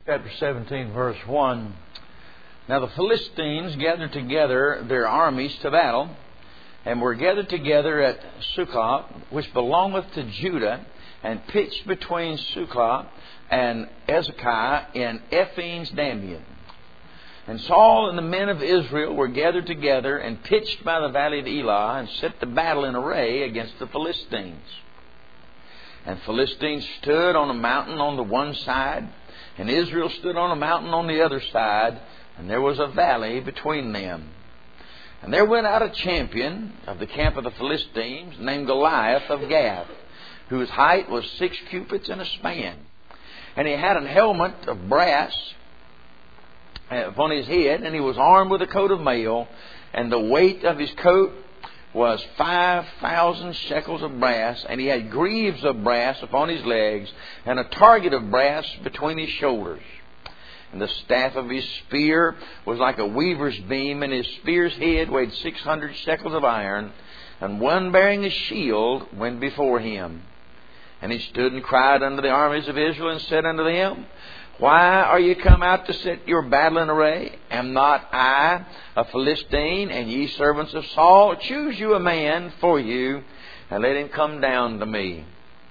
Chapter 17, verse 1. Now the Philistines gathered together their armies to battle, and were gathered together at Succoth, which belongeth to Judah, and pitched between Succoth and Ezekiah in Ephes Dammim. And Saul and the men of Israel were gathered together and pitched by the valley of Elah, and set the battle in array against the Philistines. And Philistines stood on a mountain on the one side, and Israel stood on a mountain on the other side, and there was a valley between them. And there went out a champion of the camp of the Philistines, named Goliath of Gath, whose height was 6 cubits and a span. And he had an helmet of brass upon his head, and he was armed with a coat of mail, and the weight of his coat was 5,000 shekels of brass, and he had greaves of brass upon his legs, and a target of brass between his shoulders. And the staff of his spear was like a weaver's beam, and his spear's head weighed 600 shekels of iron, and one bearing a shield went before him. And he stood and cried unto the armies of Israel, and said unto them, Why are you come out to set your battle in array? Am not I a Philistine, and ye servants of Saul? Choose you a man for you, and let him come down to me.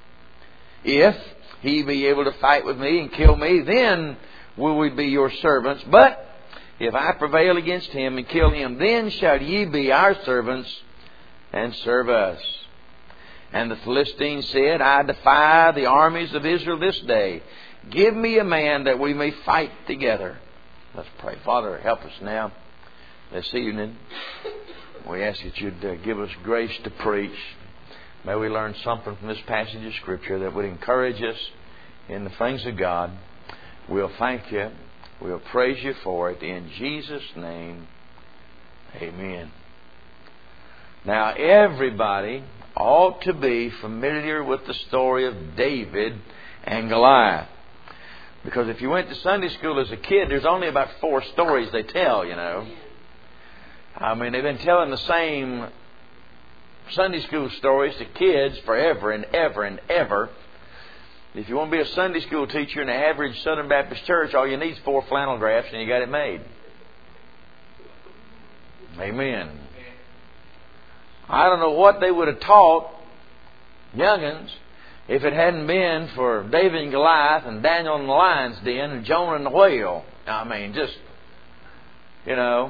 If he be able to fight with me and kill me, then will we be your servants. But if I prevail against him and kill him, then shall ye be our servants and serve us. And the Philistines said, I defy the armies of Israel this day. Give me a man that we may fight together. Let's pray. Father, help us now this evening. We ask that you'd give us grace to preach. May we learn something from this passage of Scripture that would encourage us in the things of God. We'll thank you. We'll praise you for it. In Jesus' name, amen. Now, everybody ought to be familiar with the story of David and Goliath. Because if you went to Sunday school as a kid, there's only about 4 stories they tell, you know. I mean, they've been telling the same Sunday school stories to kids forever and ever and ever. If you want to be a Sunday school teacher in an average Southern Baptist church, all you need is 4 flannel graphs and you got it made. Amen. I don't know what they would have taught young'uns if it hadn't been for David and Goliath and Daniel in the lion's den and Jonah in the whale. I mean, just, you know.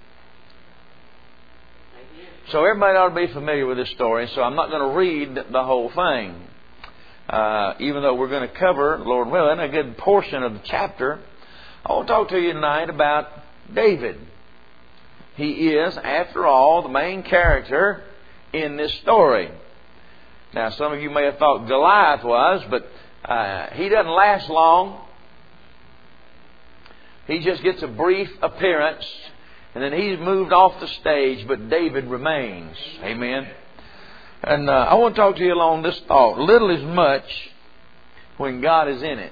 So everybody ought to be familiar with this story, so I'm not going to read the whole thing. Even though we're going to cover, Lord willing, a good portion of the chapter, I want to talk to you tonight about David. He is, after all, the main character in this story. Now, some of you may have thought Goliath was, but he doesn't last long. He just gets a brief appearance, and then he's moved off the stage, but David remains. Amen. And I want to talk to you along this thought. Little is much when God is in it.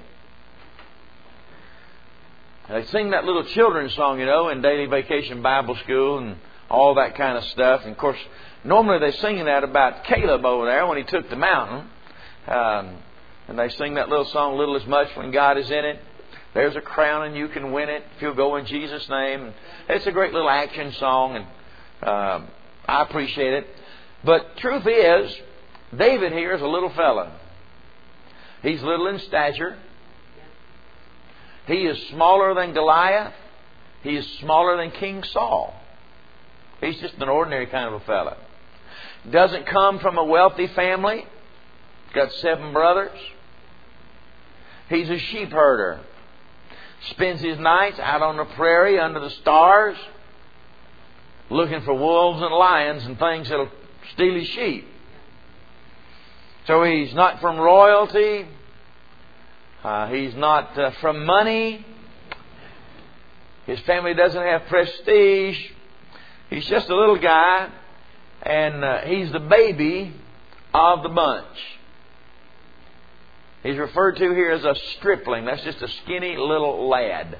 They sing that little children's song, you know, in Daily Vacation Bible School and all that kind of stuff. And, of course, normally they're singing that about Caleb over there when he took the mountain. And they sing that little song, Little is much when God is in it. There's a crown and you can win it if you'll go in Jesus' name. And it's a great little action song, and I appreciate it. But truth is, David here is a little fella. He's little in stature. He is smaller than Goliath. He is smaller than King Saul. He's just an ordinary kind of a fella. Doesn't come from a wealthy family. Got 7 brothers. He's a sheep herder. Spends his nights out on the prairie under the stars, looking for wolves and lions and things that'll steal his sheep. So he's not from royalty. He's not from money. His family doesn't have prestige. He's just a little guy, and he's the baby of the bunch. He's referred to here as a stripling. That's just a skinny little lad.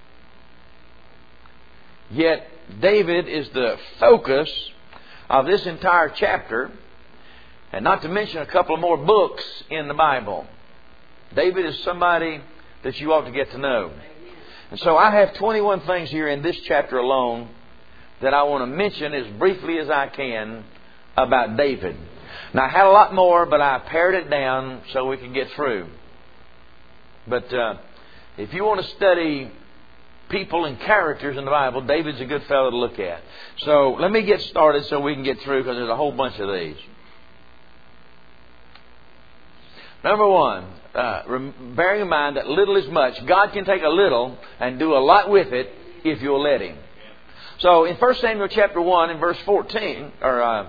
Yet David is the focus of this entire chapter, and not to mention a couple of more books in the Bible. David is somebody that you ought to get to know. And so I have 21 things here in this chapter alone that I want to mention as briefly as I can about David. Now, I had a lot more, but I pared it down so we could get through. But if you want to study people and characters in the Bible, David's a good fellow to look at. So let me get started so we can get through, because there's a whole bunch of these. Number one, bearing in mind that little is much. God can take a little and do a lot with it if you'll let Him. So in 1 Samuel chapter 1 and verse 14, or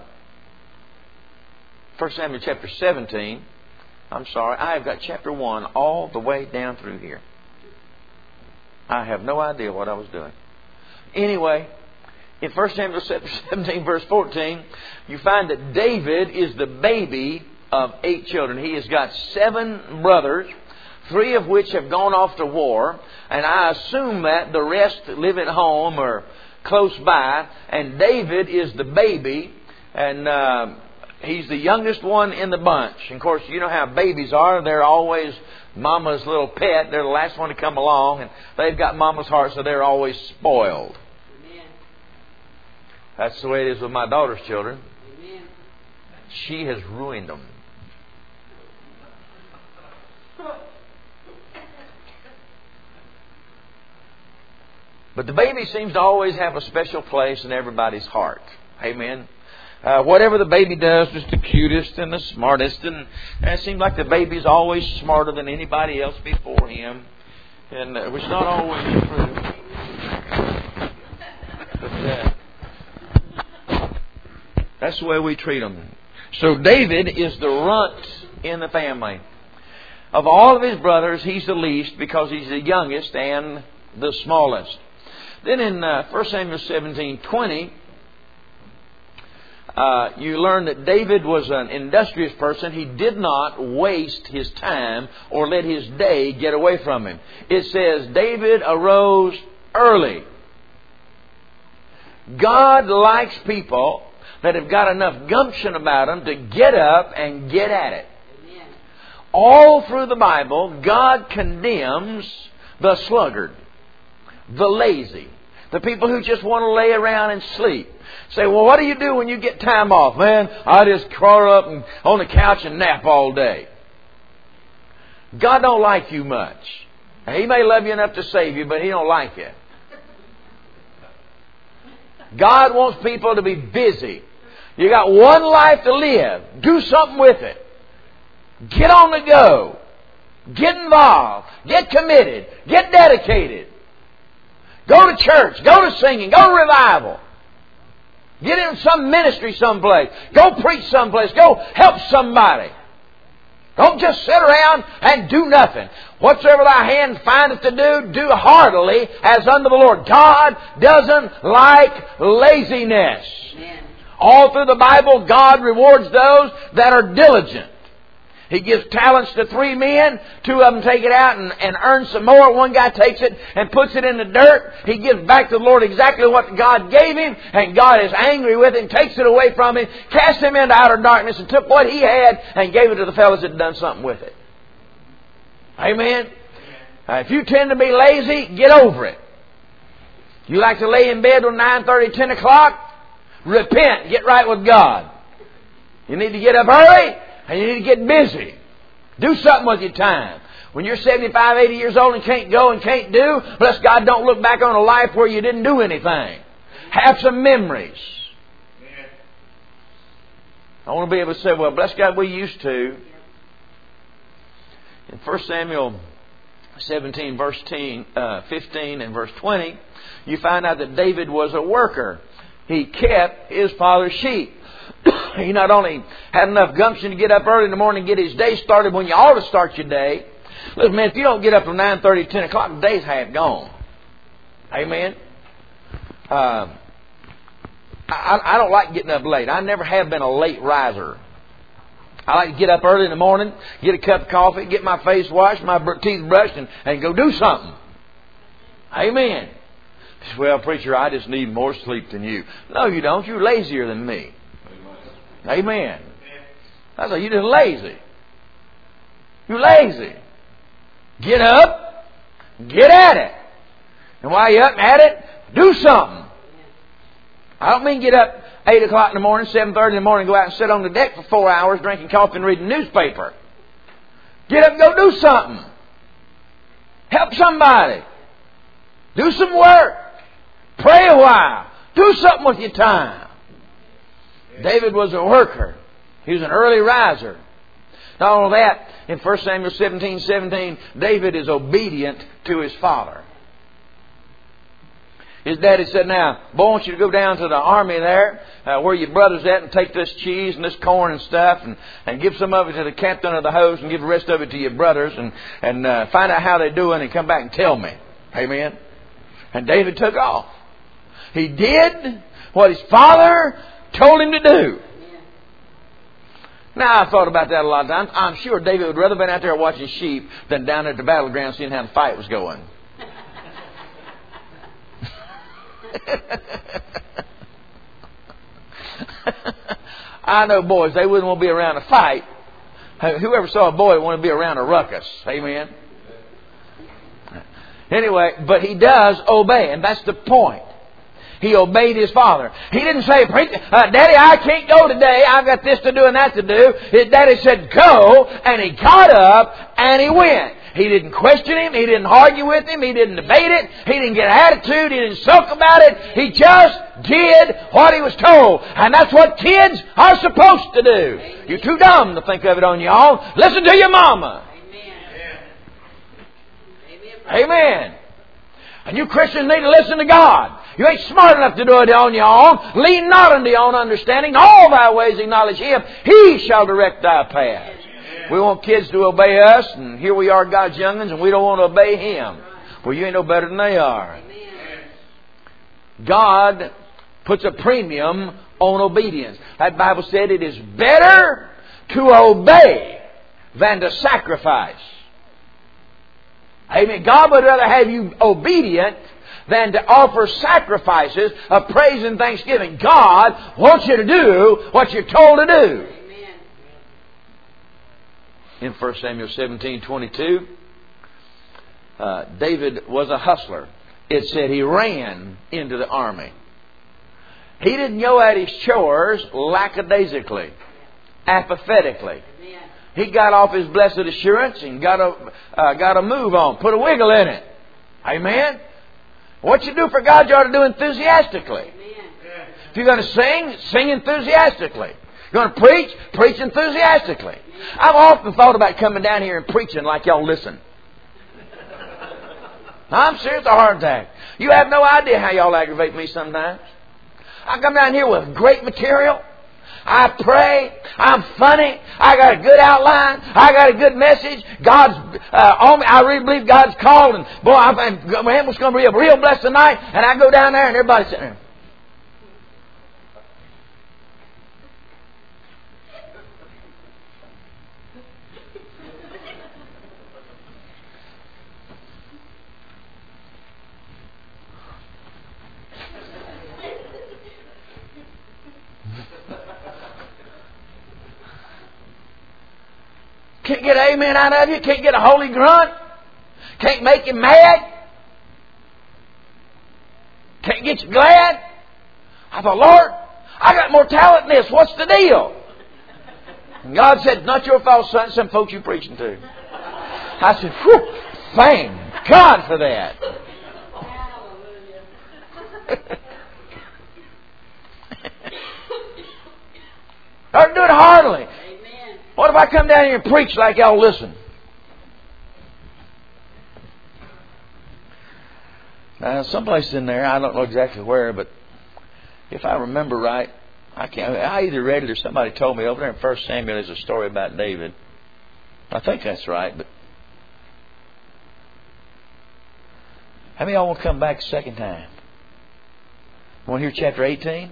1 Samuel chapter 17, I'm sorry, I have got chapter 1 all the way down through here. I have no idea what I was doing. Anyway, in 1 Samuel chapter 17 verse 14, you find that David is the baby of 8 children. He has got 7 brothers, 3 of which have gone off to war, and I assume that the rest live at home or close by, and David is the baby, and he's the youngest one in the bunch. And of course, you know how babies are. They're always Mama's little pet. They're the last one to come along, and they've got Mama's heart, so they're always spoiled. Amen. That's the way it is with my daughter's children. Amen. She has ruined them. But the baby seems to always have a special place in everybody's heart. Amen. Whatever the baby does is the cutest and the smartest. And it seems like the baby's always smarter than anybody else before him. And which is not always true. But that's the way we treat them. So David is the runt in the family. Of all of his brothers, he's the least because he's the youngest and the smallest. Then in 1 Samuel 17:20, you learn that David was an industrious person. He did not waste his time or let his day get away from him. It says, David arose early. God likes people that have got enough gumption about them to get up and get at it. Amen. All through the Bible, God condemns the sluggard, the lazy, the people who just want to lay around and sleep. Say, well, what do you do when you get time off? Man, I just crawl up and on the couch and nap all day. God don't like you much. He may love you enough to save you, but He don't like you. God wants people to be busy. You got one life to live. Do something with it. Get on the go. Get involved. Get committed. Get dedicated. Go to church. Go to singing. Go to revival. Get in some ministry someplace. Go preach someplace. Go help somebody. Don't just sit around and do nothing. Whatsoever thy hand findeth to do, do heartily as unto the Lord. God doesn't like laziness. Amen. All through the Bible, God rewards those that are diligent. He gives talents to 3 men. 2 of them take it out and earn some more. One guy takes it and puts it in the dirt. He gives back to the Lord exactly what God gave him. And God is angry with him, takes it away from him, cast him into outer darkness, and took what he had and gave it to the fellows that had done something with it. Amen? If you tend to be lazy, get over it. You like to lay in bed till 9:30, 10 o'clock? Repent. Get right with God. You need to get up early. And you need to get busy. Do something with your time. When you're 75, 80 years old and can't go and can't do, bless God, don't look back on a life where you didn't do anything. Have some memories. I want to be able to say, well, bless God, we used to. In 1 Samuel 17, verse 15 and verse 20, you find out that David was a worker. He kept his father's sheep. He not only had enough gumption to get up early in the morning and get his day started when you ought to start your day. Listen, man, if you don't get up till 9:30, 10 o'clock, the day's half gone. Amen? I don't like getting up late. I never have been a late riser. I like to get up early in the morning, get a cup of coffee, get my face washed, my teeth brushed, and go do something. Amen. Well, preacher, I just need more sleep than you. No, you don't. You're lazier than me. Amen. I say, you're just lazy. You're lazy. Get up, Get at it. And while you're up at it, do something. I don't mean get up 8 o'clock in the morning, 7:30 in the morning, go out and sit on the deck for 4 hours drinking coffee and reading the newspaper. Get up and go do something. Help somebody. Do some work. Pray a while. Do something with your time. David was a worker. He was an early riser. Not only that, in 1 Samuel 17:17, David is obedient to his father. His daddy said, now, boy, I want you to go down to the army there, where your brother's at, and take this cheese and this corn and stuff, and give some of it to the captain of the host, and give the rest of it to your brothers, and find out how they're doing, and come back and tell me. Amen. And David took off. He did what his father told him to do. Now, I've thought about that a lot of times. I'm sure David would rather have been out there watching sheep than down at the battleground seeing how the fight was going. I know boys, they wouldn't want to be around a fight. Whoever saw a boy would want to be around a ruckus. Amen. Anyway, but he does obey, and that's the point. He obeyed his father. He didn't say, Daddy, I can't go today. I've got this to do and that to do. His daddy said, go, and he got up and he went. He didn't question him. He didn't argue with him. He didn't debate it. He didn't get attitude. He didn't sulk about it. He just did what he was told. And that's what kids are supposed to do. You're too dumb to think of it on your own. Listen to your mama. Amen. Amen. And you Christians need to listen to God. You ain't smart enough to do it on your own. Lean not unto your own understanding. All thy ways acknowledge Him. He shall direct thy path. We want kids to obey us, and here we are, God's young'uns, and we don't want to obey Him. Well, you ain't no better than they are. God puts a premium on obedience. That Bible said it is better to obey than to sacrifice. Amen. God would rather have you obedient than to offer sacrifices of praise and thanksgiving. God wants you to do what you're told to do. Amen. In 1 Samuel 17:22, David was a hustler. It said he ran into the army. He didn't go at his chores lackadaisically, apathetically. He got off his blessed assurance and got a move on, put a wiggle in it. Amen. What you do for God, you ought to do enthusiastically. Amen. If you're going to sing, sing enthusiastically. If you're going to preach, preach enthusiastically. Amen. I've often thought about coming down here and preaching like y'all listen. I'm serious, it's a heart attack. You have no idea how y'all aggravate me sometimes. I come down here with great material. I pray. I'm funny. I got a good outline. I got a good message. God's on me. I really believe God's called. And boy, man, it's going to be a real blessed tonight. And I go down there and everybody's sitting there. Can't get an amen out of you. Can't get a holy grunt. Can't make you mad. Can't get you glad. I thought, Lord, I got more talent than this. What's the deal? And God said, not your fault, son. Some folks you're preaching to. I said, whew, thank God for that. Or do it heartily. What if I come down here and preach like y'all listen? Now, someplace in there, I don't know exactly where, but if I remember right, I either read it or somebody told me over there in 1 Samuel there's a story about David. I think that's right, but how many of y'all want to come back a second time? Want to hear chapter 18?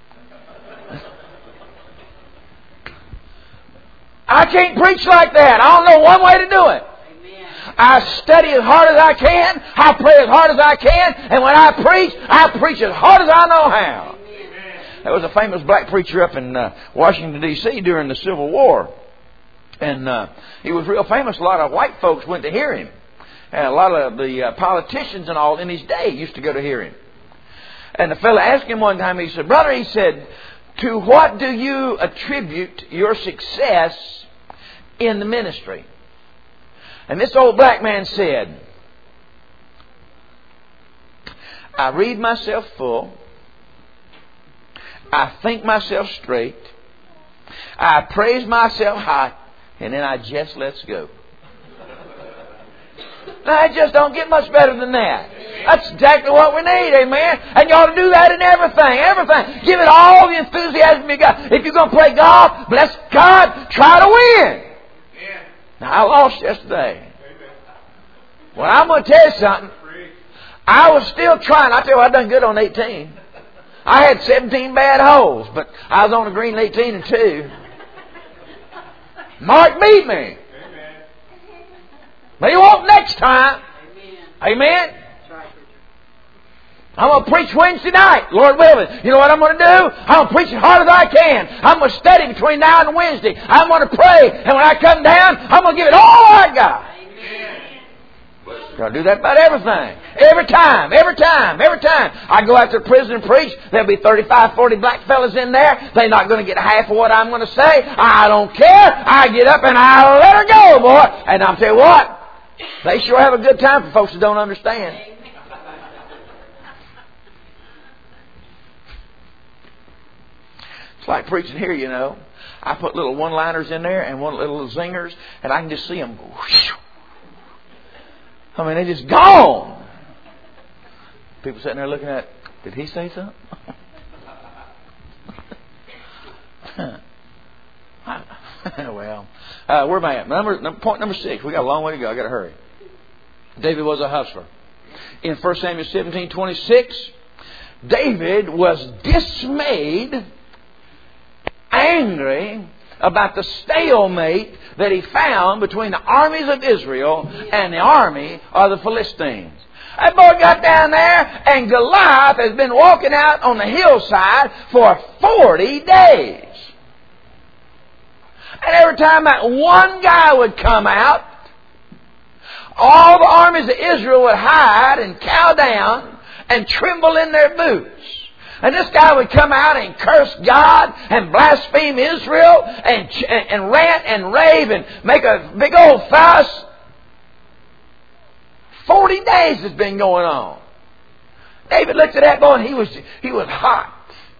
I can't preach like that. I don't know one way to do it. Amen. I study as hard as I can. I pray as hard as I can. And when I preach as hard as I know how. Amen. There was a famous black preacher up in Washington, D.C. during the Civil War. And he was real famous. A lot of white folks went to hear him. And a lot of the politicians and all in his day used to go to hear him. And the fellow asked him one time, he said, "Brother," he said, "to what do you attribute your success in the ministry?" And this old black man said, "I read myself full. I think myself straight. I praise myself high. And then I just let's go." Now, it just don't get much better than that. That's exactly what we need, amen? And you ought to do that in everything, everything. Give it all the enthusiasm you got. If you're going to play golf, bless God, try to win. Now, I lost yesterday. Well, I'm going to tell you something. I was still trying. I tell you what, I done good on 18. I had 17 bad holes, but I was on the green 18 and 2. Mark beat me. But he won't next time. Amen? I'm going to preach Wednesday night, Lord willing. You know what I'm going to do? I'm going to preach as hard as I can. I'm going to study between now and Wednesday. I'm going to pray. And when I come down, I'm going to give it all I got. I'll do that about everything. Every time. I go out to the prison and preach. There'll be 35, 40 black fellas in there. They're not going to get half of what I'm going to say. I don't care. I get up and I let her go, boy. And I'll tell you what. They sure have a good time for folks that don't understand. It's like preaching here, you know. I put little one-liners in there and one little zingers, and I can just see them go. Whoosh. I mean, they're just gone. People sitting there looking at, did he say something? Well, where am I at? Point number 6. We got a long way to go. I got to hurry. David was a hustler. In 1 Samuel 17:26, David was dismayed, angry about the stalemate that he found between the armies of Israel and the army of the Philistines. That boy got down there, and Goliath has been walking out on the hillside for 40 days. And every time that one guy would come out, all the armies of Israel would hide and cow down and tremble in their boots. And this guy would come out and curse God and blaspheme Israel and rant and rave and make a big old fuss. 40 days has been going on. David looked at that boy and he was hot.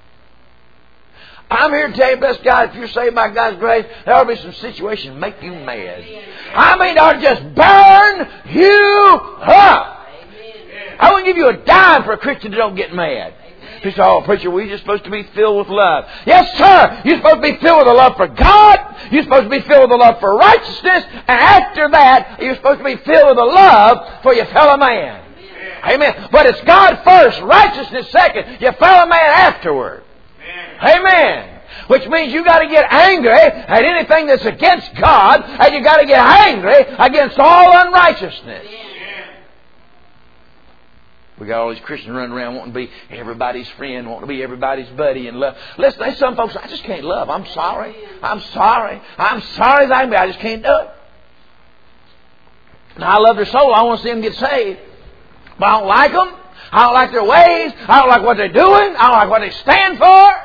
I'm here to tell you, bless God, if you're saved by God's grace, there will be some situations that make you mad. I mean, they'll just burn you up. I wouldn't give you a dime for a Christian that don't get mad. You say, "Oh, preacher, we're just supposed to be filled with love." Yes, sir. You're supposed to be filled with a love for God. You're supposed to be filled with a love for righteousness. And after that, you're supposed to be filled with a love for your fellow man. Amen. But it's God first, righteousness second, your fellow man afterward. Amen. Which means you got to get angry at anything that's against God, and you got to get angry against all unrighteousness. We got all these Christians running around wanting to be everybody's friend, wanting to be everybody's buddy and love. Listen, there's some folks, I just can't love. I'm sorry as I can be. I just can't do it. Now, I love their soul. I want to see them get saved. But I don't like them. I don't like their ways. I don't like what they're doing. I don't like what they stand for.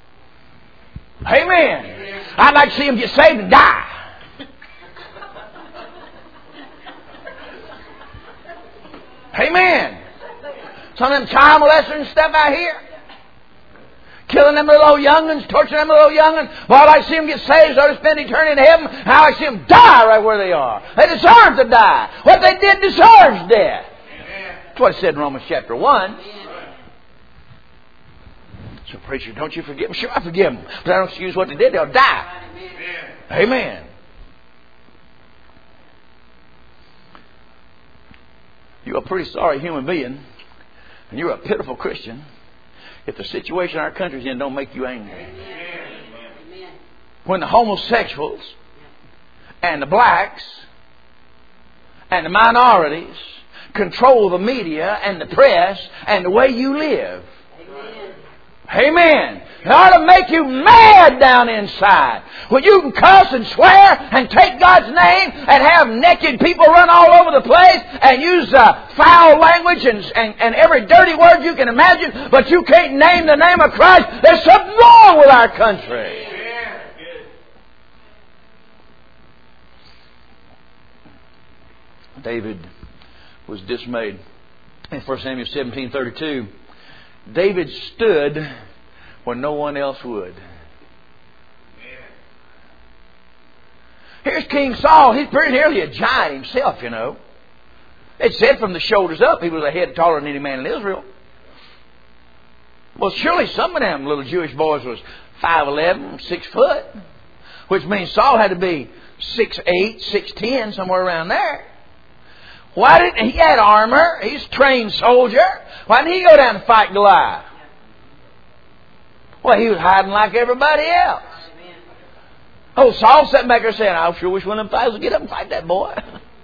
Amen. I'd like to see them get saved and die. Amen. Some of them child molesters and stuff out here. Killing them little old young'uns, torturing them little old young'uns. Well, I'd like to see them get saved so they spend eternity in heaven. And I'd like to see them die right where they are. They deserve to die. What they did deserves death. That's what it said in Romans chapter 1. So, preacher, don't you forgive them? Sure, I forgive them. But I don't excuse what they did. They'll die. Amen. You're a pretty sorry human being, and you're a pitiful Christian, if the situation our country's in don't make you angry. Amen. When the homosexuals and the blacks and the minorities control the media and the press and the way you live. Amen. It ought to make you mad down inside. When you can cuss and swear and take God's name and have naked people run all over the place and use foul language and every dirty word you can imagine, but you can't name the name of Christ, there's something wrong with our country. David was dismayed. In 1 Samuel 17:32, David stood when no one else would. Here's King Saul. He's pretty nearly a giant himself, you know. It said from the shoulders up he was a head taller than any man in Israel. Well, surely some of them little Jewish boys was 5'11", 6 foot, which means Saul had to be 6'8", 6'10", somewhere around there. Why didn't he had armor? He's a trained soldier. Why didn't he go down and fight Goliath? Well, he was hiding like everybody else. Oh, Saul sat back there saying, I sure wish one of them guys would get up and fight that boy.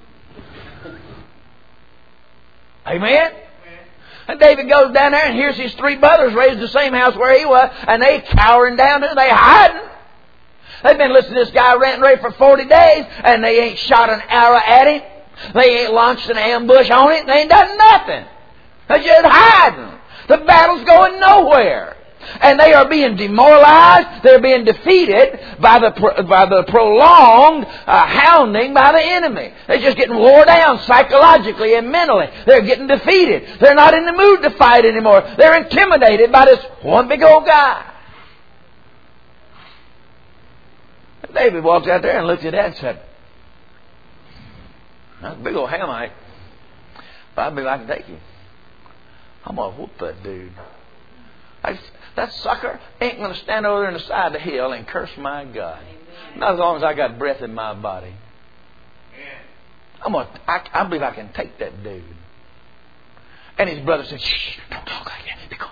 Amen? And David goes down there and hears his 3 brothers raised the same house where he was, and they cowering down there, they hiding. They've been listening to this guy rant and rave for 40 days, and they ain't shot an arrow at him. They ain't launched an ambush on it. They ain't done nothing. They're just hiding. The battle's going nowhere. And they are being demoralized. They're being defeated by the prolonged hounding by the enemy. They're just getting wore down psychologically and mentally. They're getting defeated. They're not in the mood to fight anymore. They're intimidated by this one big old guy. And David walked out there and looked at that and said, that's a big old Hamite. But I believe I can take you. I'm going to whoop that dude. That sucker ain't going to stand over there on the side of the hill and curse my God. Amen. Not as long as I got breath in my body. I believe I can take that dude. And his brother said, shh, don't talk like that. Be quiet.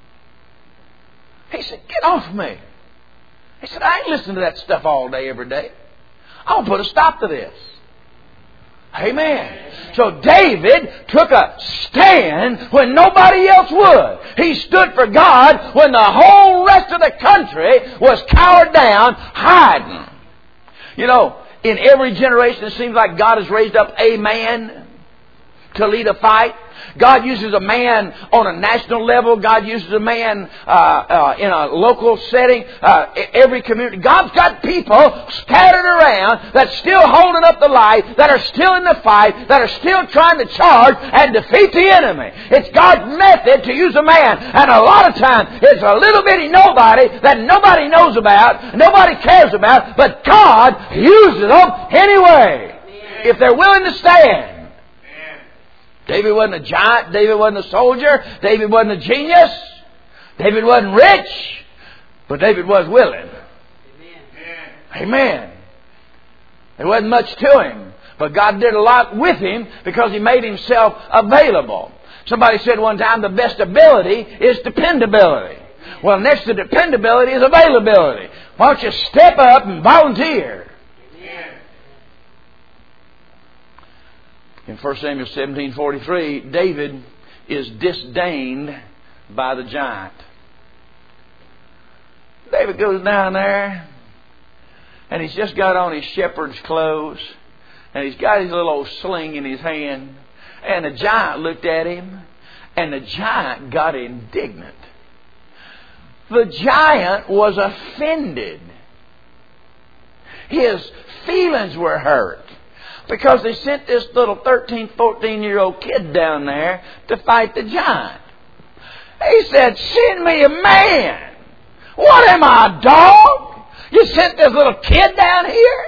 He said, get off me. He said, I ain't listening to that stuff all day, every day. I'll put a stop to this. Amen. So David took a stand when nobody else would. He stood for God when the whole rest of the country was cowered down, hiding. You know, in every generation it seems like God has raised up a man to lead a fight. God uses a man on a national level. God uses a man in a local setting. Every community. God's got people scattered around that's still holding up the light, that are still in the fight, that are still trying to charge and defeat the enemy. It's God's method to use a man. And a lot of times it's a little bitty nobody that nobody knows about, nobody cares about, but God uses them anyway, if they're willing to stand. David wasn't a giant. David wasn't a soldier. David wasn't a genius. David wasn't rich. But David was willing. Amen. There wasn't much to him. But God did a lot with him because He made Himself available. Somebody said one time the best ability is dependability. Well, next to dependability is availability. Why don't you step up and volunteer? In 1 Samuel 17:43, David is disdained by the giant. David goes down there, and he's just got on his shepherd's clothes, and he's got his little old sling in his hand, and the giant looked at him, and the giant got indignant. The giant was offended. His feelings were hurt. Because they sent this little 13, 14-year-old kid down there to fight the giant. He said, send me a man. What am I, a dog? You sent this little kid down here?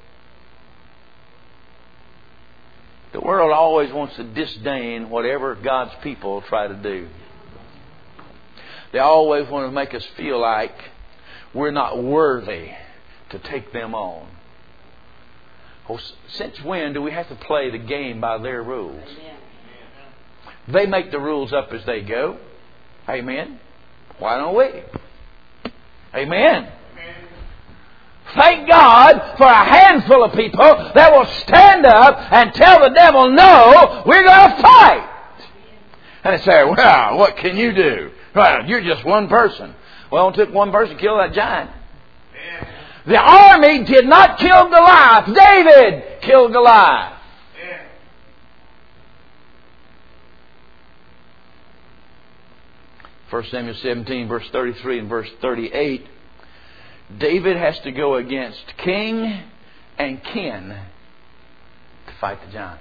The world always wants to disdain whatever God's people try to do. They always want to make us feel like we're not worthy to take them on. Well, since when do we have to play the game by their rules? They make the rules up as they go. Amen. Why don't we? Amen. Thank God for a handful of people that will stand up and tell the devil, no, we're going to fight. And they say, well, what can you do? Well, you're just one person. Well, it took one person to kill that giant. Yeah. The army did not kill Goliath. David killed Goliath. Yeah. 1 Samuel 17, verse 33 and verse 38. David has to go against king and kin to fight the giant.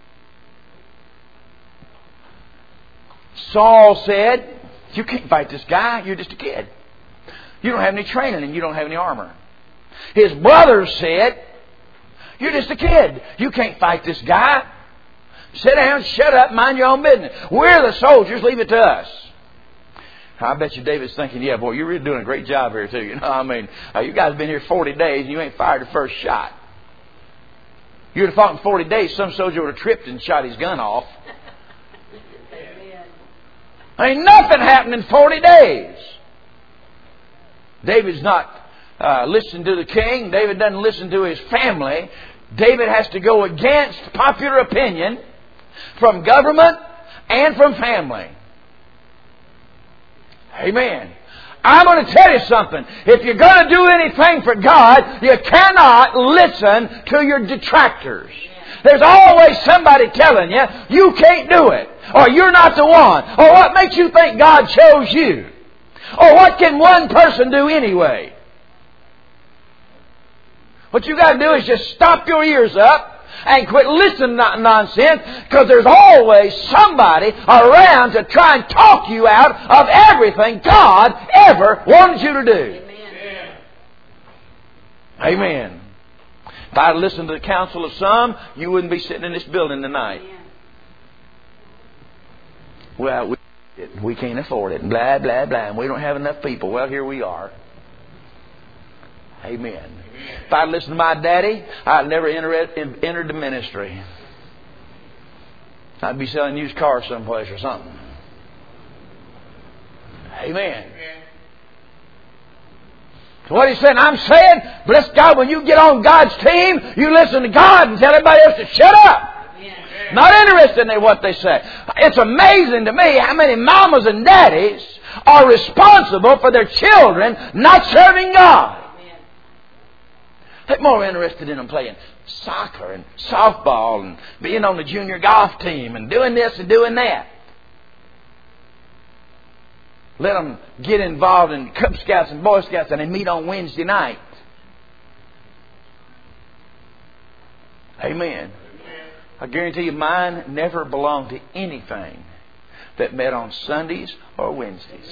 Saul said, you can't fight this guy. You're just a kid. You don't have any training and you don't have any armor. His brothers said, you're just a kid. You can't fight this guy. Sit down, shut up, mind your own business. We're the soldiers. Leave it to us. I bet you David's thinking, yeah, boy, you're really doing a great job here too. You know, I mean, you guys have been here 40 days and you ain't fired the first shot. You'd have fought in 40 days, some soldier would have tripped and shot his gun off. Ain't nothing happened in 40 days. David's not listening to the king. David doesn't listen to his family. David has to go against popular opinion from government and from family. Amen. I'm going to tell you something. If you're going to do anything for God, you cannot listen to your detractors. There's always somebody telling you, you can't do it. Or you're not the one. Or what makes you think God chose you? Or what can one person do anyway? What you got to do is just stop your ears up and quit listening to nonsense, because there's always somebody around to try and talk you out of everything God ever wanted you to do. Amen. Amen. If I'd listened to the counsel of some, you wouldn't be sitting in this building tonight. Well, we can't afford it. Blah, blah, blah. And we don't have enough people. Well, here we are. Amen. If I'd listened to my daddy, I'd never entered the ministry. I'd be selling used cars someplace or something. Amen. So what he's saying, I'm saying, bless God, when you get on God's team, you listen to God and tell everybody else to shut up. Amen. Not interested in what they say. It's amazing to me how many mamas and daddies are responsible for their children not serving God. They're more interested in them playing soccer and softball and being on the junior golf team and doing this and doing that. Let them get involved in Cub Scouts and Boy Scouts and they meet on Wednesday night. Amen. I guarantee you mine never belonged to anything that met on Sundays or Wednesdays.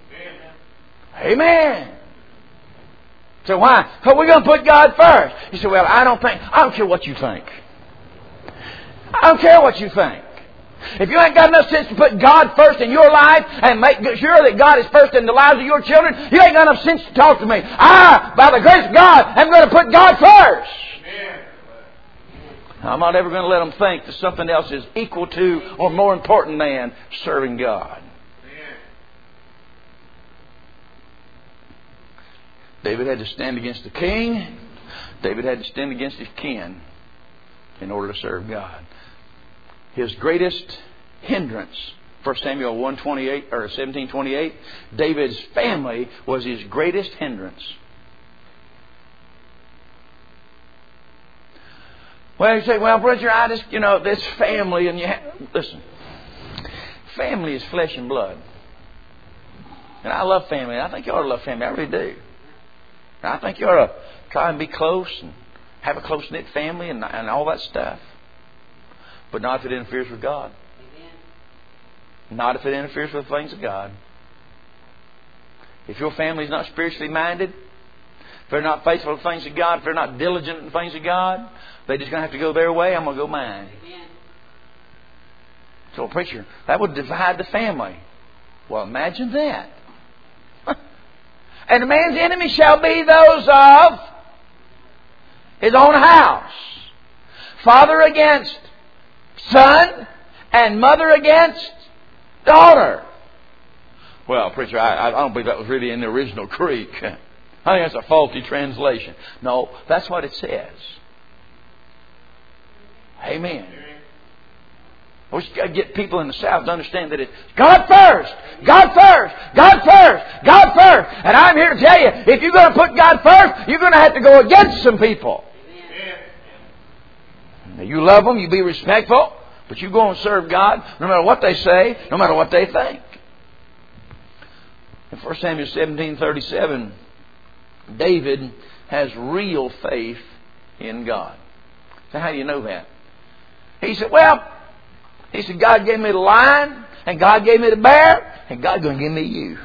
Amen. So why? Because we're going to put God first. You say, well, I don't care what you think. I don't care what you think. If you ain't got enough sense to put God first in your life and make sure that God is first in the lives of your children, you ain't got enough sense to talk to me. I, by the grace of God, am going to put God first. Amen. I'm not ever going to let them think that something else is equal to or more important than serving God. David had to stand against the king. David had to stand against his kin in order to serve God. His greatest hindrance, 1 Samuel 17:28, David's family was his greatest hindrance. Well, you say, well, brother, I just, this family, and listen, family is flesh and blood. And I love family. I think you ought to love family. I really do. I think you ought to try and be close and have a close-knit family and all that stuff. But not if it interferes with God. Amen. Not if it interferes with the things of God. If your family is not spiritually minded, if they're not faithful to the things of God, if they're not diligent in the things of God, they're just going to have to go their way. I'm going to go mine. Amen. So, preacher, that would divide the family. Well, imagine that. And a man's enemy shall be those of his own house. Father against son and mother against daughter. Well, preacher, I don't believe that was really in the original Greek. I think that's a faulty translation. No, that's what it says. Amen. We just got to get people in the South to understand that it's God first, God first, God first, God first. And I'm here to tell you, if you're going to put God first, you're going to have to go against some people. Now, you love them, you be respectful, but you go and serve God no matter what they say, no matter what they think. In 1 Samuel 17:37, David has real faith in God. So how do you know that? He said, God gave me the lion, and God gave me the bear, and God's going to give me you.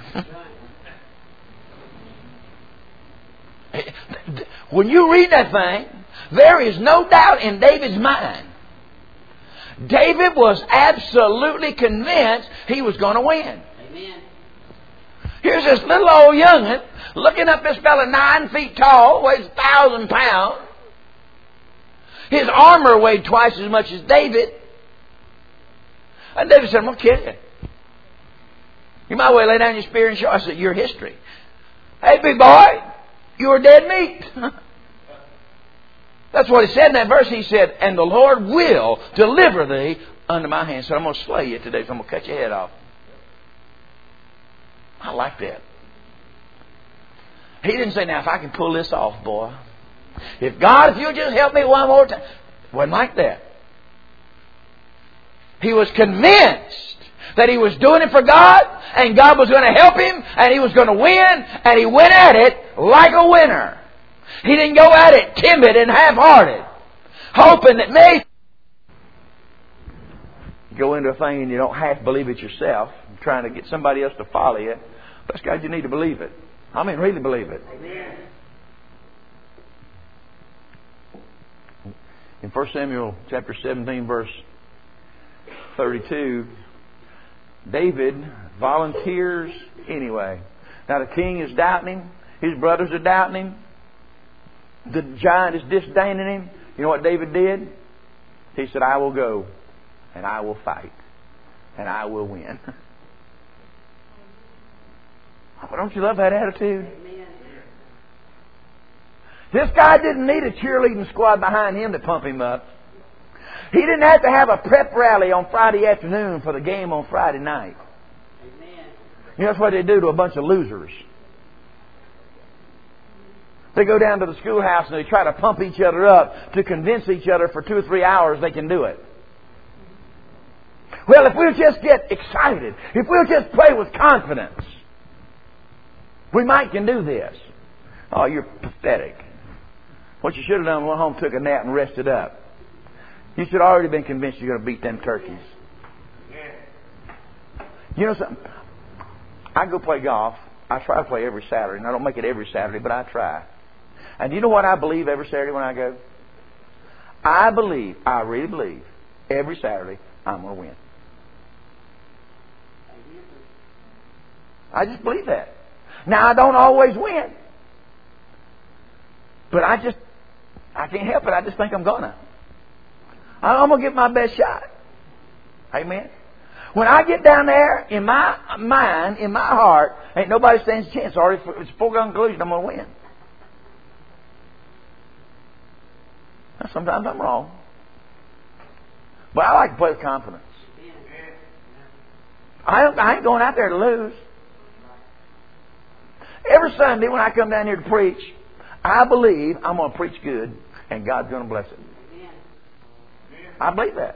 When you read that thing, there is no doubt in David's mind. David was absolutely convinced he was going to win. Amen. Here's this little old young'un looking up this fella 9 feet tall, weighs 1,000 pounds. His armor weighed twice as much as David. And David said, I'm going to kill you. You might well lay down your spear and show. I said, your history. Hey, big boy, you are dead meat. That's what he said in that verse. He said, and the Lord will deliver thee unto my hand. So I'm going to slay you today. So I'm going to cut your head off. I like that. He didn't say, now if I can pull this off, boy. If you'll just help me one more time. Wasn't like that. He was convinced that he was doing it for God, and God was going to help him, and he was going to win, and he went at it like a winner. He didn't go at it timid and half-hearted, hoping that maybe you go into a thing and you don't half believe it yourself, trying to get somebody else to follow you. But God, you need to believe it. I mean, really believe it. Amen. In 1 Samuel chapter 17, verse 32, David volunteers anyway. Now the king is doubting him. His brothers are doubting him. The giant is disdaining him. You know what David did? He said, I will go and I will fight and I will win. Oh, don't you love that attitude? Amen. This guy didn't need a cheerleading squad behind him to pump him up. He didn't have to have a prep rally on Friday afternoon for the game on Friday night. Amen. You know, that's what they do to a bunch of losers. They go down to the schoolhouse and they try to pump each other up to convince each other for 2 or 3 hours they can do it. Well, if we'll just get excited, if we'll just play with confidence, we might can do this. Oh, you're pathetic. What you should have done was went home, took a nap, and rested up. You should have already been convinced you're going to beat them turkeys. You know something? I go play golf. I try to play every Saturday. And I don't make it every Saturday, but I try. And you know what I believe every Saturday when I go? I really believe, every Saturday I'm going to win. I just believe that. Now, I don't always win. But I can't help it. I just think I'm gonna. I'm gonna give my best shot. Amen. When I get down there, in my mind, in my heart, ain't nobody stands a chance. It's a foregone conclusion I'm gonna win. Now, sometimes I'm wrong. But I like to play with confidence. I ain't going out there to lose. Every Sunday when I come down here to preach, I believe I'm going to preach good and God's going to bless it. I believe that.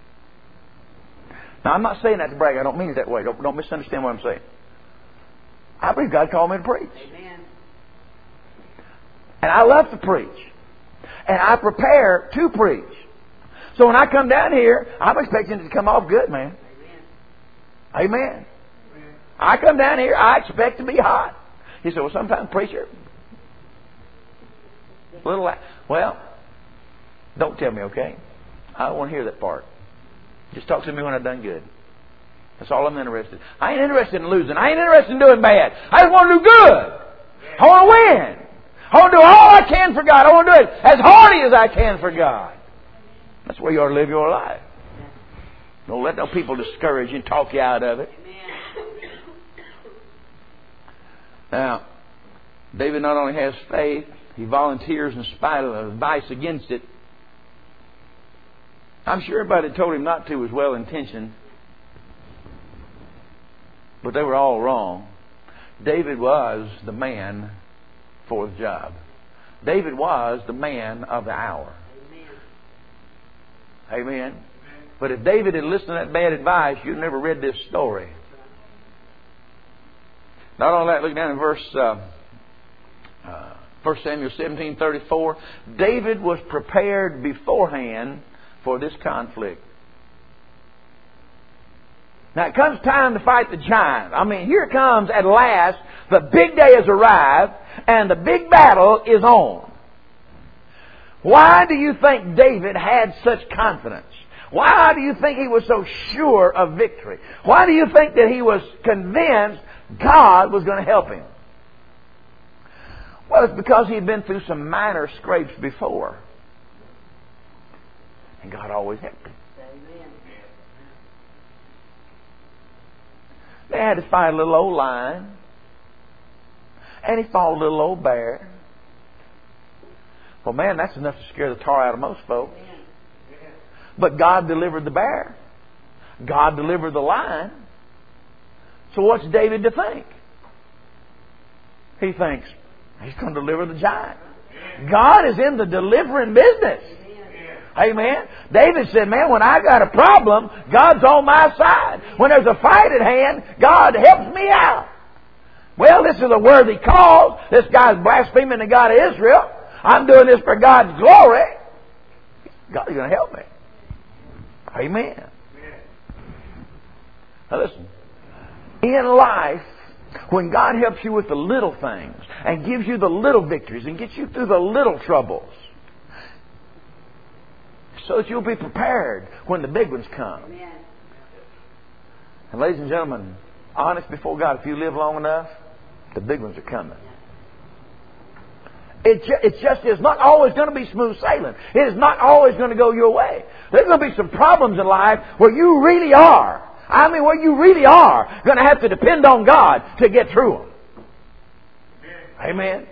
Now, I'm not saying that to brag. I don't mean it that way. Don't misunderstand what I'm saying. I believe God called me to preach. Amen. And I love to preach. And I prepare to preach. So when I come down here, I'm expecting it to come off good, man. Amen. Amen. I come down here, I expect to be hot. He said, well, sometimes, preacher, well, don't tell me, okay? I don't want to hear that part. Just talk to me when I've done good. That's all I'm interested in. I ain't interested in losing. I ain't interested in doing bad. I just want to do good. I want to win. I want to do all I can for God. I want to do it as hardy as I can for God. That's the way you ought to live your life. Don't let no people discourage you and talk you out of it. Now, David not only has faith, he volunteers in spite of advice against it. I'm sure everybody that told him not to was well intentioned, but they were all wrong. David was the man for the job. David was the man of the hour. Amen. Amen. But if David had listened to that bad advice, you'd never read this story. Not only that, look down in verse 1 Samuel 17:34. David was prepared beforehand for this conflict. Now it comes time to fight the giant. I mean, here it comes at last. The big day has arrived and the big battle is on. Why do you think David had such confidence? Why do you think he was so sure of victory? Why do you think that he was convinced God was going to help him? Well, it's because he'd been through some minor scrapes before. And God always helped him. They had to fight a little old lion. And he fought a little old bear. Well, man, that's enough to scare the tar out of most folks. But God delivered the bear. God delivered the lion. So what's David to think? He thinks, he's going to deliver the giant. God is in the delivering business. Amen. David said, man, when I got a problem, God's on my side. When there's a fight at hand, God helps me out. Well, this is a worthy cause. This guy's blaspheming the God of Israel. I'm doing this for God's glory. God's going to help me. Amen. Now listen. In life, when God helps you with the little things and gives you the little victories and gets you through the little troubles, so that you'll be prepared when the big ones come. And ladies and gentlemen, honest before God, if you live long enough, the big ones are coming. It just is not always going to be smooth sailing. It is not always going to go your way. There's going to be some problems in life where you really are. Where you really are going to have to depend on God to get through them. Amen.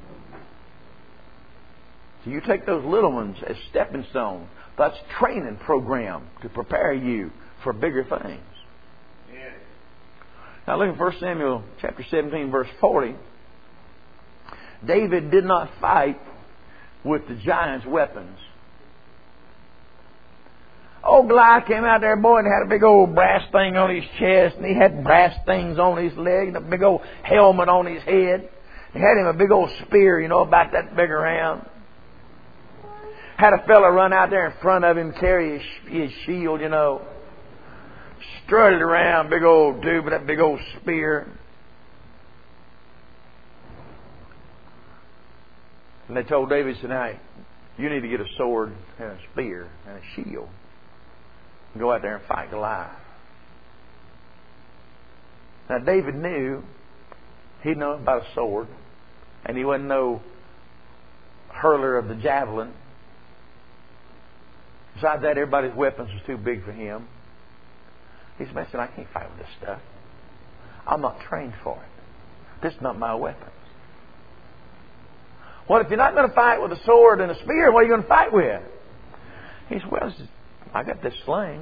So you take those little ones as stepping stones. That's a training program to prepare you for bigger things. Yeah. Now look at 1 Samuel chapter 17, verse 40. David did not fight with the giant's weapons. Old Goliath came out there, boy, and had a big old brass thing on his chest, and he had brass things on his leg, and a big old helmet on his head. He had him a big old spear, about that big around. Had a fella run out there in front of him, carry his shield, Strutted around, big old dude with that big old spear. And they told David, said, now, you need to get a sword and a spear and a shield. And go out there and fight Goliath. Now, David knew he'd know about a sword. And he wasn't no hurler of the javelin. Besides that, everybody's weapons was too big for him. He said, I can't fight with this stuff. I'm not trained for it. This is not my weapons. Well, if you're not going to fight with a sword and a spear, what are you going to fight with? He said, well, I got this sling.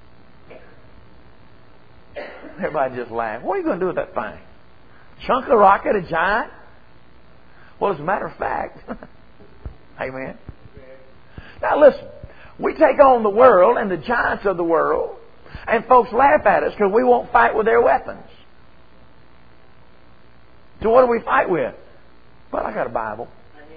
Everybody just laughed. What are you going to do with that thing? Chunk of rock at a giant? Well, as a matter of fact, amen. Now listen, we take on the world and the giants of the world, and folks laugh at us because we won't fight with their weapons. So what do we fight with? Well, I got a Bible.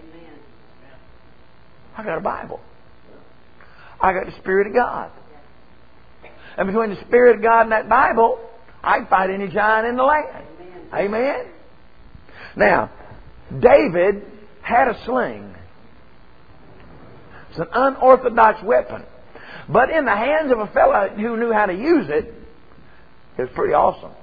I got a Bible. I got the Spirit of God. And between the Spirit of God and that Bible, I can fight any giant in the land. Amen. Now, David had a sling. It's an unorthodox weapon. But in the hands of a fellow who knew how to use it, it was pretty awesome.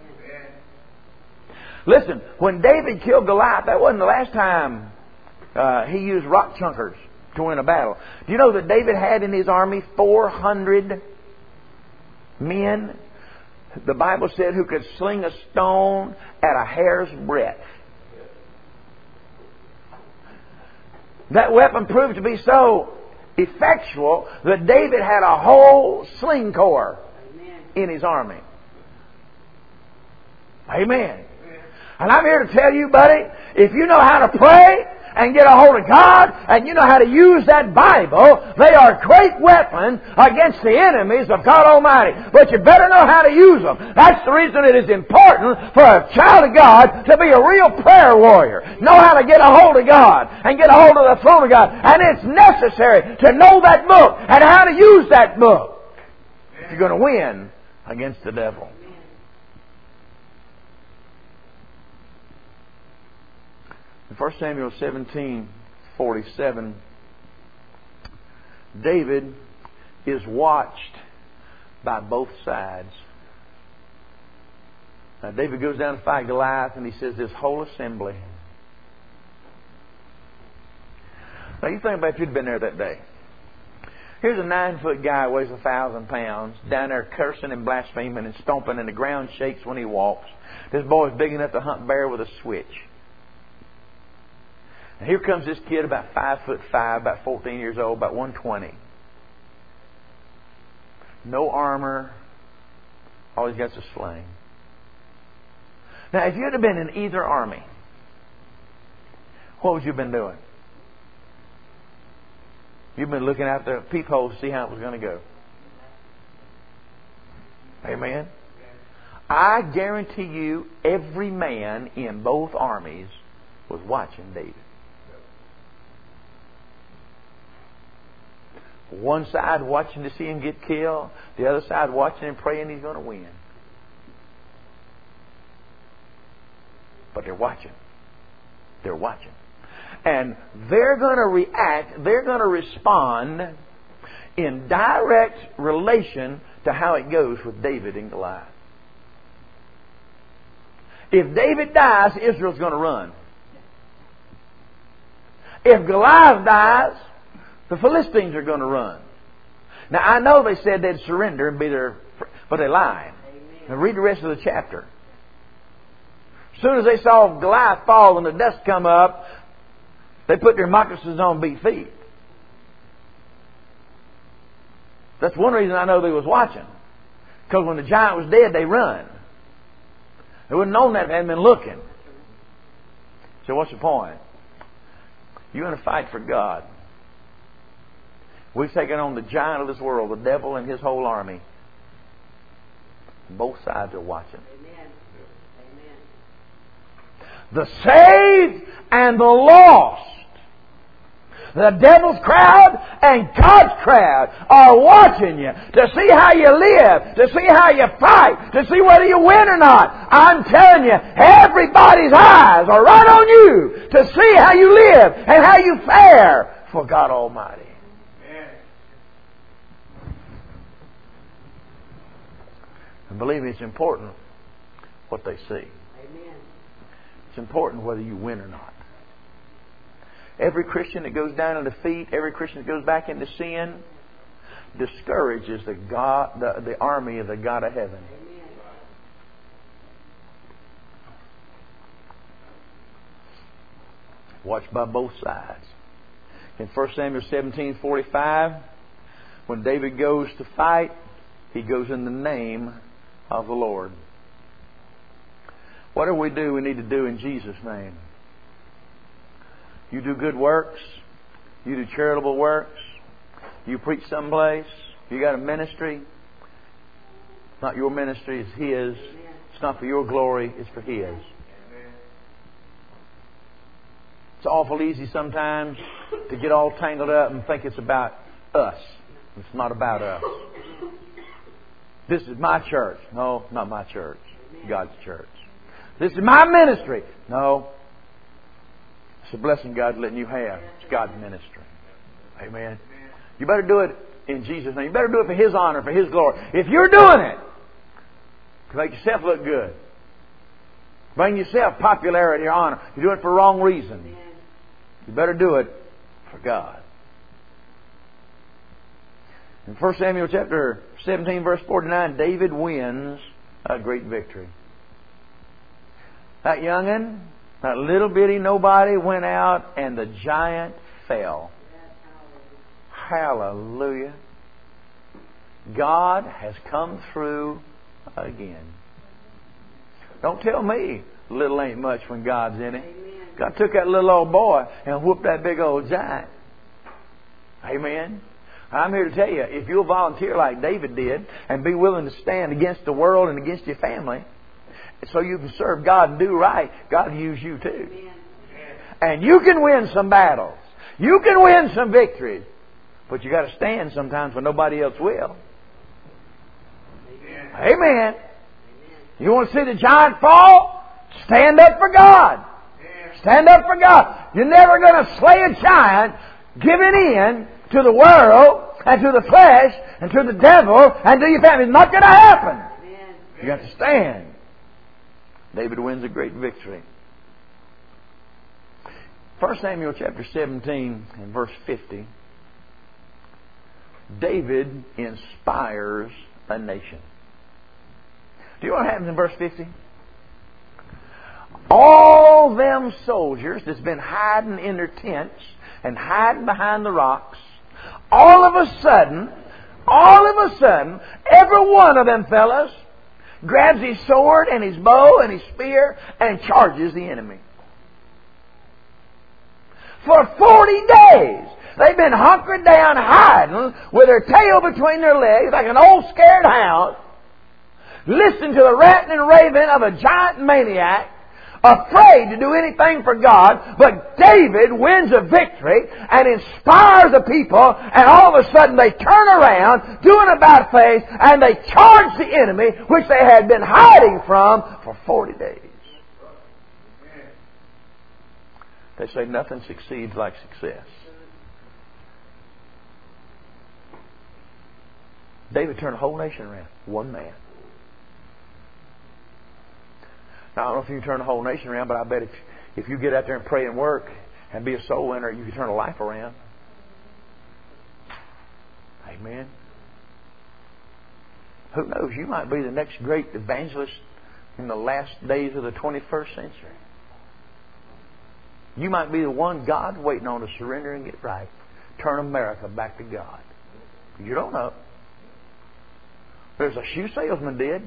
Listen, when David killed Goliath, that wasn't the last time he used rock chunkers to win a battle. Do you know that David had in his army 400 men, the Bible said, who could sling a stone at a hair's breadth? That weapon proved to be so effectual that David had a whole sling corps in his army. Amen. And I'm here to tell you, buddy, if you know how to pray and get a hold of God, and you know how to use that Bible, they are a great weapon against the enemies of God Almighty. But you better know how to use them. That's the reason it is important for a child of God to be a real prayer warrior. Know how to get a hold of God and get a hold of the throne of God. And it's necessary to know that book and how to use that book if you're going to win against the devil. In 1 Samuel 17:47, David is watched by both sides. Now, David goes down to fight Goliath, and he says, this whole assembly. Now, you think about if you'd been there that day. Here's a 9-foot guy who weighs 1,000 pounds, down there cursing and blaspheming and stomping, and the ground shakes when he walks. This boy's big enough to hunt bear with a switch. And here comes this kid about 5'5", about 14 years old, about 120. No armor. All he's got's a sling. Now, if you'd have been in either army, what would you have been doing? You've been looking out the peephole to see how it was going to go. Amen? I guarantee you every man in both armies was watching David. One side watching to see him get killed. The other side watching and praying he's going to win. But they're watching. They're watching. And they're going to react, they're going to respond in direct relation to how it goes with David and Goliath. If David dies, Israel's going to run. If Goliath dies, the Philistines are going to run. Now, I know they said they'd surrender and be there, but they lied. Now, read the rest of the chapter. As soon as they saw Goliath fall and the dust come up, they put their moccasins on, beat feet. That's one reason I know they was watching. Because when the giant was dead, they run. They wouldn't have known that if they hadn't been looking. So what's the point? You're in a fight for God. We've taken on the giant of this world, the devil and his whole army. Both sides are watching. Amen. Amen. The saved and the lost. The devil's crowd and God's crowd are watching you to see how you live, to see how you fight, to see whether you win or not. I'm telling you, everybody's eyes are right on you to see how you live and how you fare for God Almighty. And believe me, it's important what they see. Amen. It's important whether you win or not. Every Christian that goes down in defeat, every Christian that goes back into sin, discourages the army of the God of heaven. Amen. Watched by both sides. In 1 Samuel 17:45, when David goes to fight, he goes in the name of the Lord. Whatever we do, we need to do in Jesus' name. You do good works. You do charitable works. You preach someplace. You got a ministry. It's not your ministry, it's His. It's not for your glory, it's for His. It's awful easy sometimes to get all tangled up and think it's about us. It's not about us. This is my church. No, not my church. God's church. This is my ministry. No. It's a blessing God's letting you have. It's God's ministry. Amen. You better do it in Jesus' name. You better do it for His honor, for His glory. If you're doing it to make yourself look good, bring yourself popularity or honor, you're doing it for the wrong reason. You better do it for God. In 1 Samuel chapter 17, verse 49, David wins a great victory. That young'un, that little bitty nobody went out and the giant fell. Hallelujah. God has come through again. Don't tell me little ain't much when God's in it. God took that little old boy and whooped that big old giant. Amen. I'm here to tell you, if you'll volunteer like David did and be willing to stand against the world and against your family so you can serve God and do right, God will use you too. And you can win some battles. You can win some victories. But you got to stand sometimes when nobody else will. Amen. You want to see the giant fall? Stand up for God. Stand up for God. You're never going to slay a giant giving in to the world and to the flesh and to the devil and to your family. It's not going to happen. You got to stand. David wins a great victory. 1 Samuel chapter 17 and verse 50. David inspires a nation. Do you know what happens in verse 50? All them soldiers that's been hiding in their tents and hiding behind the rocks, all of a sudden, every one of them fellas grabs his sword and his bow and his spear and charges the enemy. For 40 days, they've been hunkered down, hiding with their tail between their legs like an old scared hound, listening to the ranting and raving of a giant maniac, afraid to do anything for God. But David wins a victory and inspires the people, and all of a sudden they turn around, doing about face, and they charge the enemy, which they had been hiding from for 40 days. They say nothing succeeds like success. David turned the whole nation around. One man. Now, I don't know if you can turn the whole nation around, but I bet if you get out there and pray and work and be a soul winner, you can turn a life around. Amen. Who knows? You might be the next great evangelist in the last days of the 21st century. You might be the one God's waiting on to surrender and get right. Turn America back to God. You don't know. There's a shoe salesman did.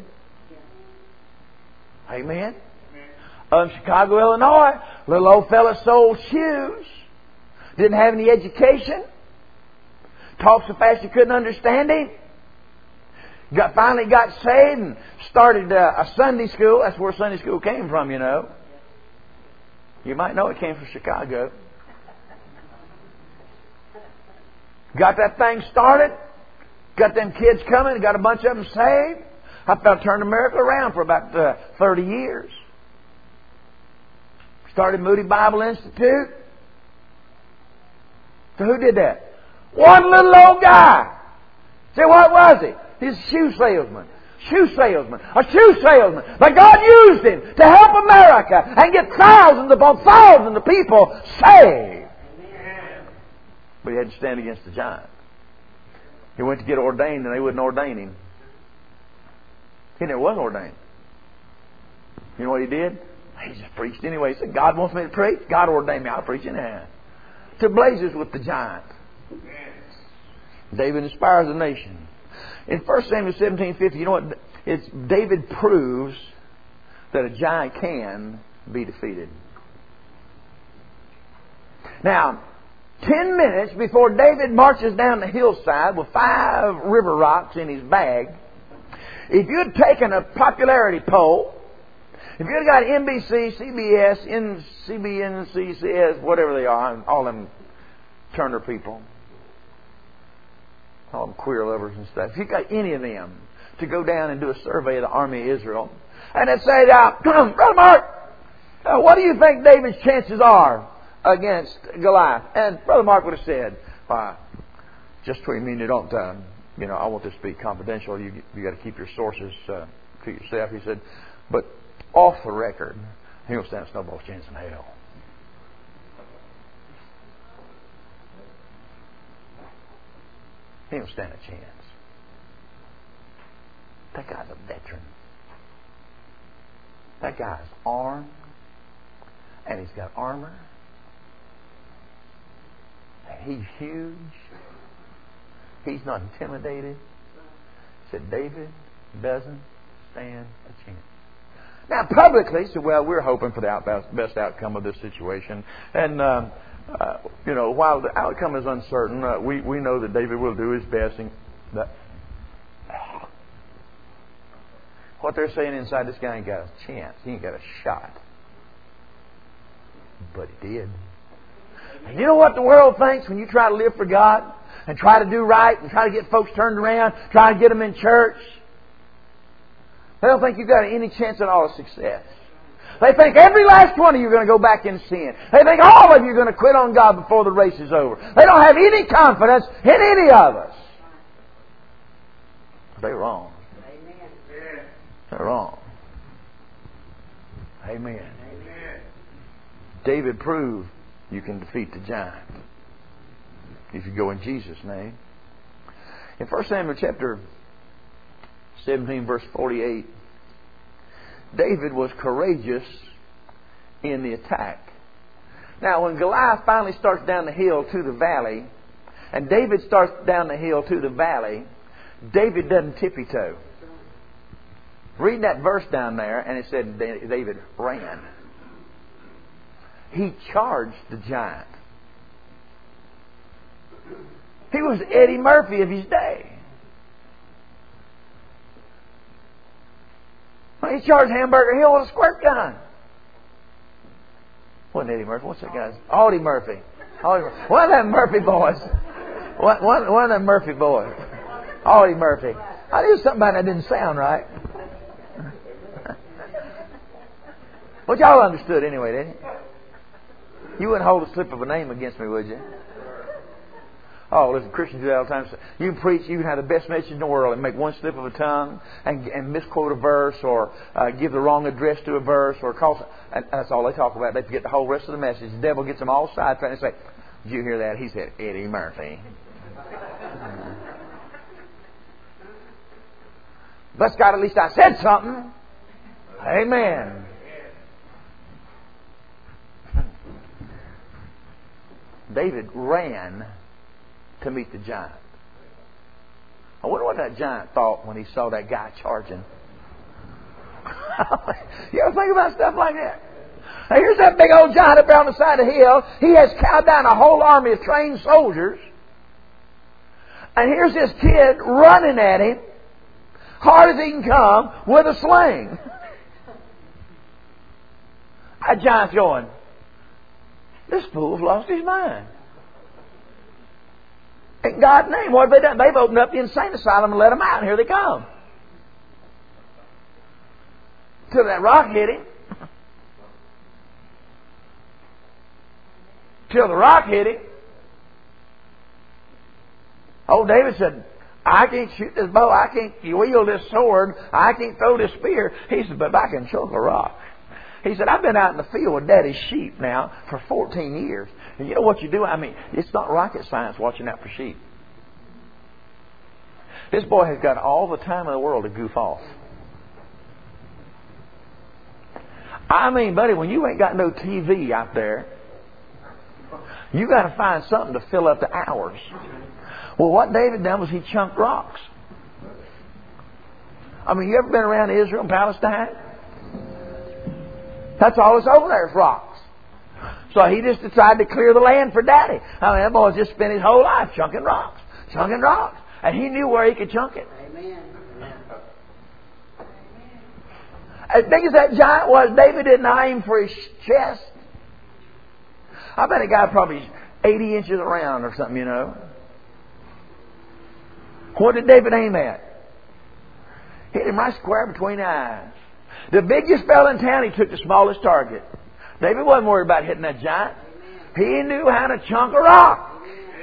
Amen. In Chicago, Illinois, little old fella sold shoes. Didn't have any education. Talked so fast you couldn't understand him. Finally got saved and started a Sunday school. That's where Sunday school came from, you know. You might know it came from Chicago. Got that thing started. Got them kids coming. Got a bunch of them saved. I felt turned America around for about 30 years. Started Moody Bible Institute. So who did that? One little old guy. Say, what was he? He's a shoe salesman. Shoe salesman. A shoe salesman. But God used him to help America and get thousands upon thousands of people saved. Amen. But he had to stand against the giant. He went to get ordained and they wouldn't ordain him. He never was ordained. You know what he did? He just preached anyway. He said, God wants me to preach. God ordained me. I'll preach anyhow. To blazes with the giant. David inspires the nation. In 1 Samuel 17:50, you know what? David proves that a giant can be defeated. Now, 10 minutes before David marches down the hillside with 5 river rocks in his bag, if you'd taken a popularity poll, if you'd got NBC, CBS, CBN, CCS, whatever they are, all them Turner people, all them queer lovers and stuff, if you got any of them to go down and do a survey of the army of Israel, and they'd say, Brother Mark, what do you think David's chances are against Goliath? And Brother Mark would have said, just between me and you, don't, I want this to be confidential. You got to keep your sources to yourself. He said, but off the record, he don't stand a snowball's chance in hell. He don't stand a chance. That guy's a veteran. That guy's armed, and he's got armor, and he's huge, He's not intimidated. He said, David doesn't stand a chance. Now, publicly, he said, well, we're hoping for the best outcome of this situation. And, while the outcome is uncertain, we know that David will do his best. And what they're saying inside, this guy ain't got a chance. He ain't got a shot. But he did. And you know what the world thinks when you try to live for God and try to do right and try to get folks turned around, try to get them in church? They don't think you've got any chance at all of success. They think every last one of you are going to go back in sin. They think all of you are going to quit on God before the race is over. They don't have any confidence in any of us. They're wrong. Amen. They're wrong. Amen. Amen. David proved you can defeat the giant if you go in Jesus' name. In 1 Samuel chapter 17 verse 48, David was courageous in the attack. Now, when Goliath finally starts down the hill to the valley, and David starts down the hill to the valley, David doesn't tippy-toe. Read that verse down there, and it said David ran. He charged the giant. He was Eddie Murphy of his day. He charged Hamburger Hill with a squirt gun. Wasn't Eddie Murphy? What's that guy's? Audie Murphy. One of them Murphy boys. One of them Murphy boys. Audie Murphy. I knew something about that didn't sound right. But y'all understood anyway, didn't you? You wouldn't hold a slip of a name against me, would you? Oh, listen, Christians do that all the time. You can preach, you can have the best message in the world and make one slip of a tongue and misquote a verse or give the wrong address to a verse or call. And that's all they talk about. They forget the whole rest of the message. The devil gets them all sidetracked and say, "Did you hear that? He said Eddie Murphy." Bless God, at least I said something. Amen. David ran to meet the giant. I wonder what that giant thought when he saw that guy charging. You ever think about stuff like that? Now, here's that big old giant up there on the side of the hill. He has cowed down a whole army of trained soldiers. And here's this kid running at him, hard as he can come, with a sling. That giant's going, this fool's lost his mind. In God's name, what have they done? They've opened up the insane asylum and let them out. And here they come. Till that rock hit him. Till the rock hit him. Old David said, I can't shoot this bow. I can't wield this sword. I can't throw this spear. He said, but I can choke a rock. He said, I've been out in the field with Daddy's sheep now for 14 years. And you know what you do? I mean, it's not rocket science watching out for sheep. This boy has got all the time in the world to goof off. I mean, buddy, when you ain't got no TV out there, you got to find something to fill up the hours. Well, what David done was he chunked rocks. I mean, you ever been around Israel and Palestine? That's all that's over there is rocks. So he just decided to clear the land for Daddy. I mean, that boy just spent his whole life chunking rocks. And he knew where he could chunk it. Amen. As big as that giant was, David didn't aim for his chest. I bet a guy probably 80 inches around or something, you know. What did David aim at? Hit him right square between the eyes. The biggest fella in town, he took the smallest target. David wasn't worried about hitting that giant. He knew how to chunk a rock.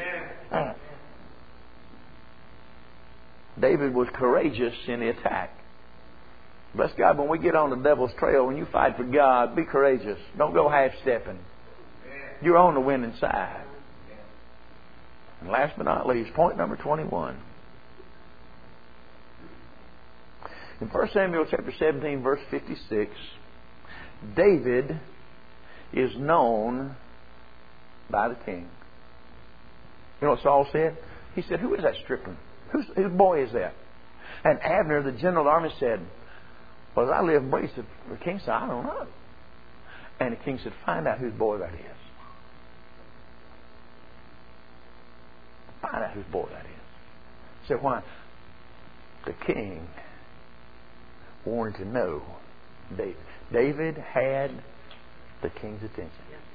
David was courageous in the attack. Bless God, when we get on the devil's trail, when you fight for God, be courageous. Don't go half-stepping. You're on the winning side. And last but not least, point number 21. In 1 Samuel chapter 17, verse 56, David is known by the king. You know what Saul said? He said, who is that stripling? Whose boy is that? And Abner, the general of the army, said, well, as I live and breathe, the king said, I don't know. And the king said, find out whose boy that is. Find out whose boy that is. He said, why? The king wanted to know David. David had the king's attention.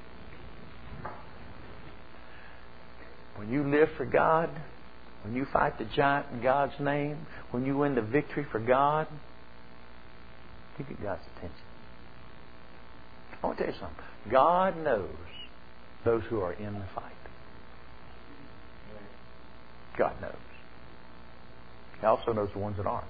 When you live for God, when you fight the giant in God's name, when you win the victory for God, you get God's attention. I want to tell you something. God knows those who are in the fight. God knows. He also knows the ones that aren't.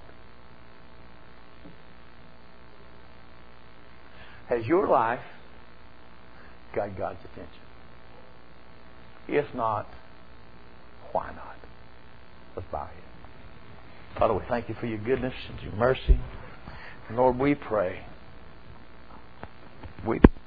Has your life got God's attention? If not, why not? Let's bow here. Father, we thank you for your goodness and your mercy. And Lord, we pray.